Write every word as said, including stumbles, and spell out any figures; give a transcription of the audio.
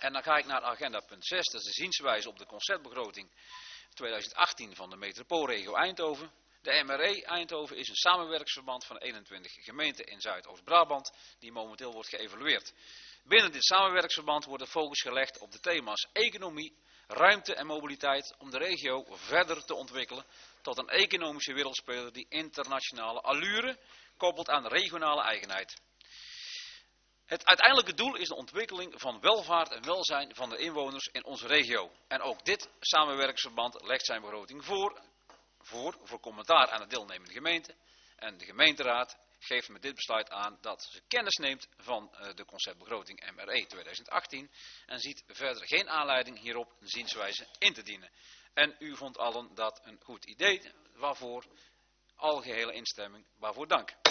En dan ga ik naar agenda punt zes, dat is de zienswijze op de conceptbegroting tweeduizend achttien van de metropoolregio Eindhoven. De M R E Eindhoven is een samenwerkingsverband van eenentwintig gemeenten in Zuidoost-Brabant die momenteel wordt geëvalueerd. Binnen dit samenwerkingsverband wordt de focus gelegd op de thema's economie, ruimte en mobiliteit om de regio verder te ontwikkelen tot een economische wereldspeler die internationale allure koppelt aan regionale eigenheid. Het uiteindelijke doel is de ontwikkeling van welvaart en welzijn van de inwoners in onze regio. En ook dit samenwerkingsverband legt zijn begroting voor, voor, voor commentaar aan de deelnemende gemeente. En de gemeenteraad geeft met dit besluit aan dat ze kennis neemt van de conceptbegroting M R E tweeduizend achttien en ziet verder geen aanleiding hierop een zienswijze in te dienen. En u vond allen dat een goed idee, waarvoor algehele instemming, waarvoor dank.